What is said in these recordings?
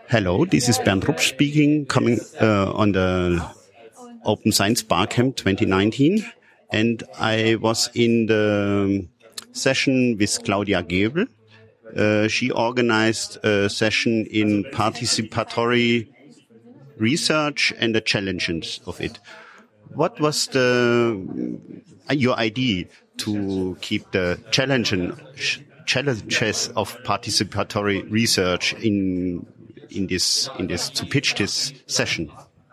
Hello, this is Bernd Rupp speaking, coming on the Open Science Barcamp 2019. And I was in the session with Claudia Gebel. She organized a session in participatory research and the challenges of it. What was your idea to keep the challenges of participatory research in this to pitch this session?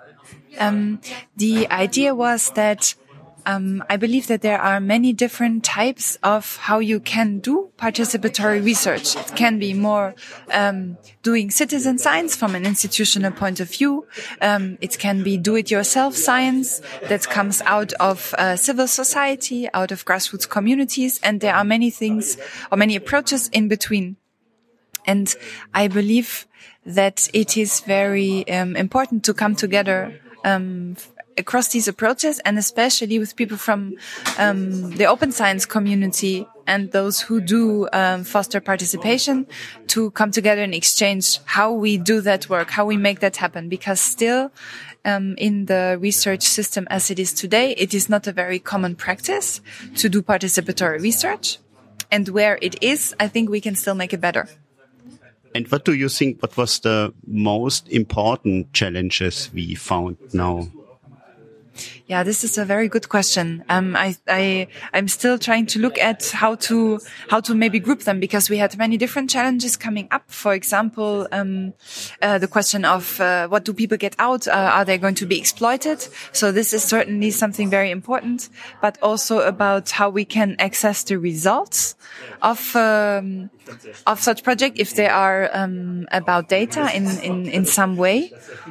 The idea was that I believe that there are many different types of how you can do participatory research. It can be more doing citizen science from an institutional point of view. It can be do-it-yourself science that comes out of civil society, out of grassroots communities, and there are many things or many approaches in between. And I believe that it is very important to come together across these approaches, and especially with people from the open science community and those who do foster participation, to come together and exchange how we do that work, how we make that happen. Because still, in the research system as it is today, it is not a very common practice to do participatory research. And where it is, I think we can still make it better. And what do you think, what was the most important challenges we found now? Yeah, this is a very good question. I'm still trying to look at how to maybe group them, because we had many different challenges coming up. For example, the question of what do people get out? Are they going to be exploited? So this is certainly something very important, but also about how we can access the results of such project if they are about data in some way.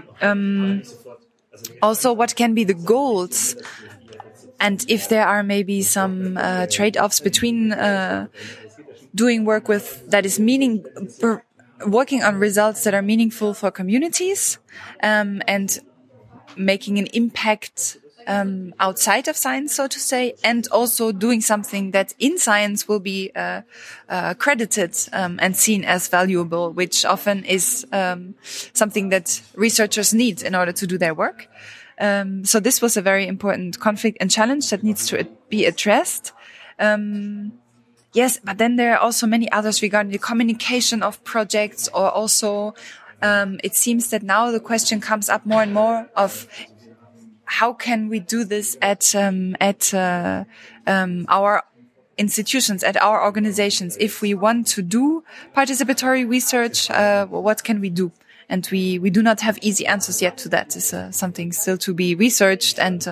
Also, what can be the goals, and if there are maybe some trade-offs between doing work that is working on results that are meaningful for communities, and making an impact outside of science, so to say, and also doing something that in science will be credited and seen as valuable, which often is something that researchers need in order to do their work. So this was a very important conflict and challenge that needs to be addressed. Yes, but then there are also many others regarding the communication of projects, or also it seems that now the question comes up more and more of how can we do this at our institutions, at our organizations? If we want to do participatory research, what can we do? And we do not have easy answers yet to that. It's something still to be researched and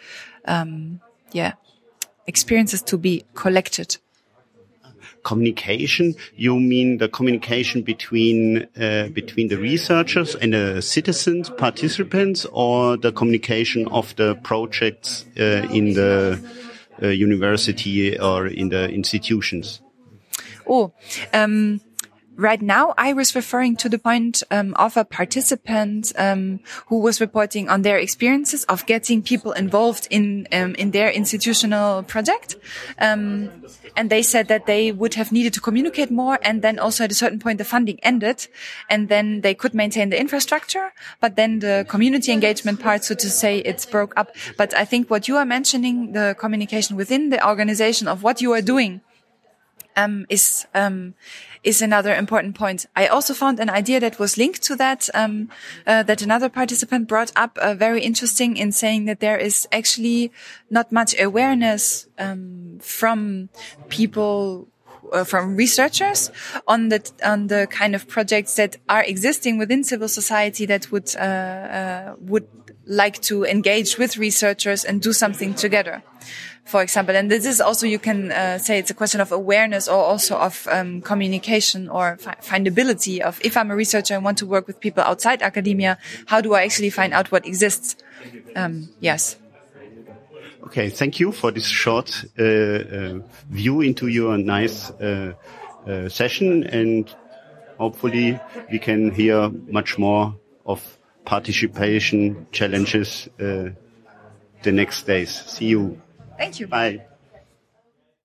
experiences to be collected. Communication, you mean the communication between the researchers and the citizens, participants, or the communication of the projects in the university or in the institutions? Right now, I was referring to the point of a participant who was reporting on their experiences of getting people involved in their institutional project. And they said that they would have needed to communicate more, and then also at a certain point the funding ended, and then they could maintain the infrastructure, but then the community engagement part, so to say, it's broke up. But I think what you are mentioning, the communication within the organization of what you are doing, is another important point. I also found an idea that was linked to that, that another participant brought up, very interesting, in saying that there is actually not much awareness from people, from researchers on the kind of projects that are existing within civil society that would like to engage with researchers and do something together, for example. And this is also, you can say it's a question of awareness, or also of communication or findability of, if I'm a researcher and want to work with people outside academia, how do I actually find out what exists? Yes. Okay, thank you for this short view into your nice session, and hopefully we can hear much more of participation challenges the next days. See you. Thank you. Bye.